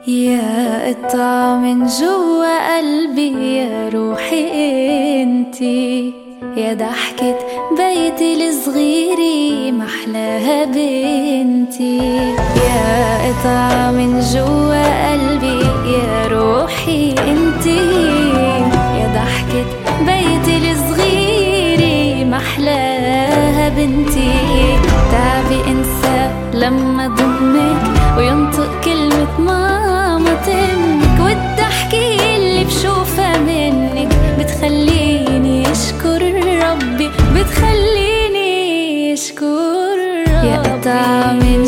يا قطعة من جوا قلبي يا روحي انتي، يا ضحكة بيتي الصغيرة محلاها بنتي. يا قطعة من جوا قلبي يا روحي انتي، يا ضحكة بيتي الصغيرة محلاها بنتي. تعبي انسى لما ضمك وينطق كلمة ماما تمك، والضحكة اللي بشوفها منك بتخليني اشكر ربي، بتخليني اشكر ربي. يا قطعة من